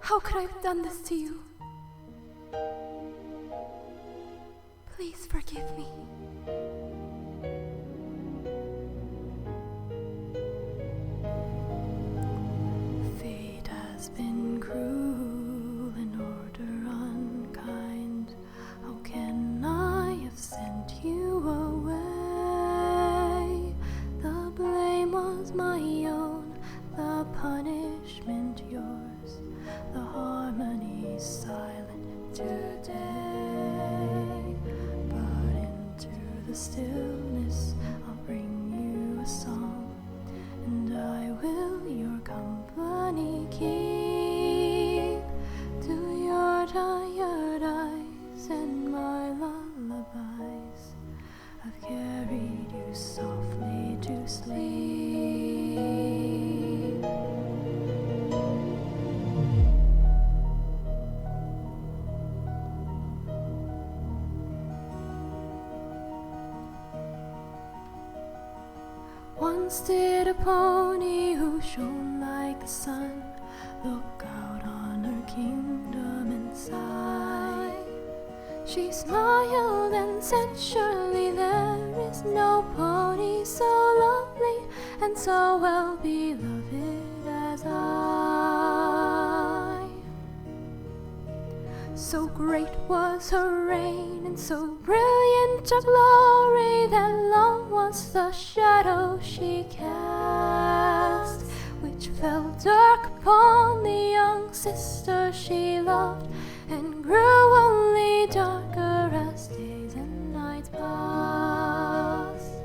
How could I have done this to you? Please forgive me. Fate has been cruel and order unkind. How can I have sent you away? The blame was my own, the punishment yours. The harmony's silent today, but into the stillness I'll bring you a song, and I will your company keep to your tired eyes and my lullabies. I've carried you softly to sleep. Once did a pony who shone like the sun look out on her kingdom and sigh. She smiled and said, surely there is no pony so lovely and so well beloved as I. So great was her reign and so brilliant a glory that long was the shadow she cast, which fell dark upon the young sister she loved, and grew only darker as days and nights passed.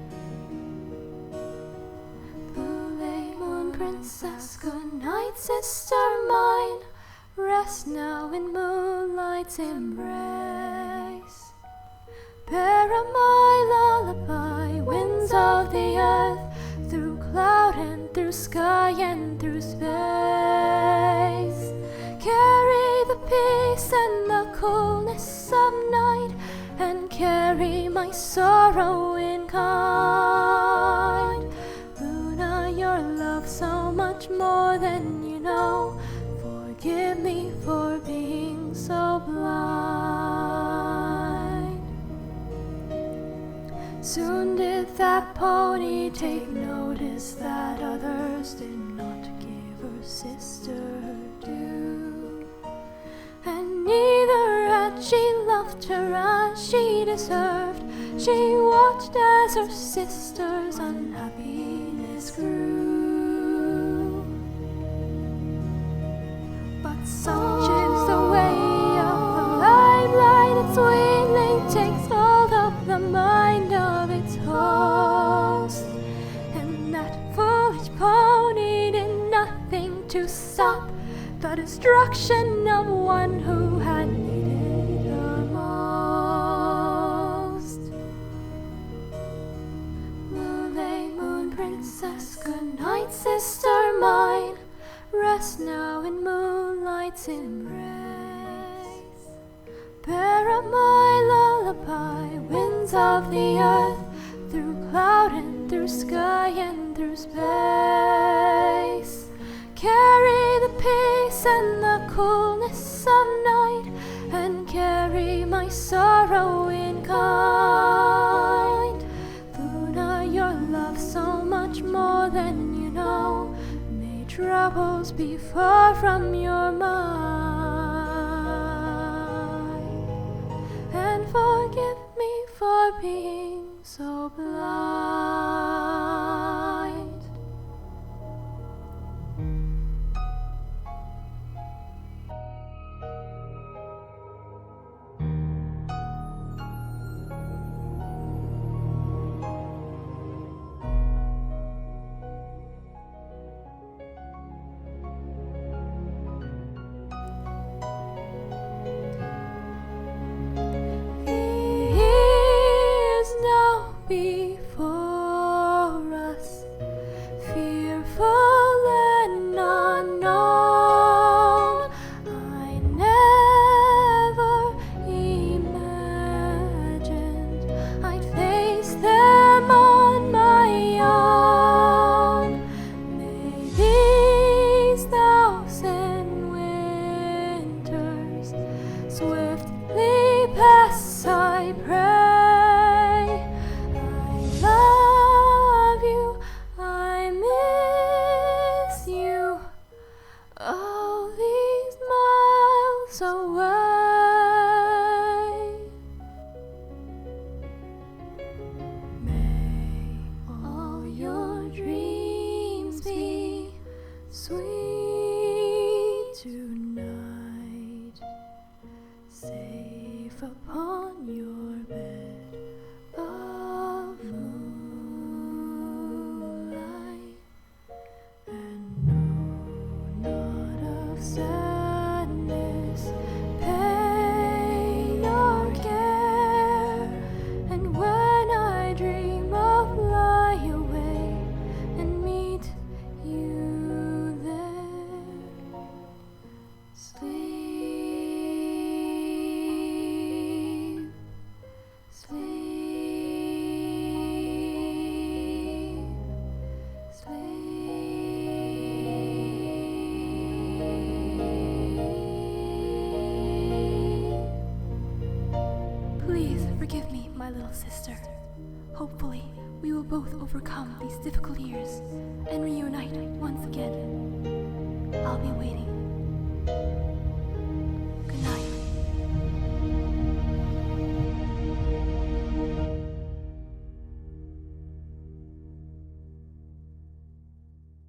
Blue moon princess, good night, sister mine. Rest now in moonlight's embrace. Bear my lullaby, winds of the earth, through cloud and through sky and through space. Carry the peace and the coolness of night, and carry my sorrow in kind. Luna, your love so much more than you know. Forgive me for being so blind. Soon did that pony take notice that others did not give her sister her due, and neither had she loved her as she deserved. She watched as her sister's unhappiness grew. But such is the way of the limelight, its wheeling takes hold of the mind of its host, and that foolish pony did nothing to stop the destruction of one who had needed her most. Moon princess, good night, sister mine. Rest now in moonlight's embrace. Bear up my lullaby, winds of the earth, through cloud and through sky and through space. Carry the peace and the coolness of night, and carry my sorrow in kind. Luna, your love so much more than you know. May troubles be far from your mind, and forgive me for being so blind. Before sweet tonight, safe upon your bed of moonlight, and no, not of sadness, pain or care. And when I dream of lie away and meet you there, sleep, sleep, sleep. Please forgive me, my little sister. Hopefully, we will both overcome these difficult years and reunite once again. I'll be waiting.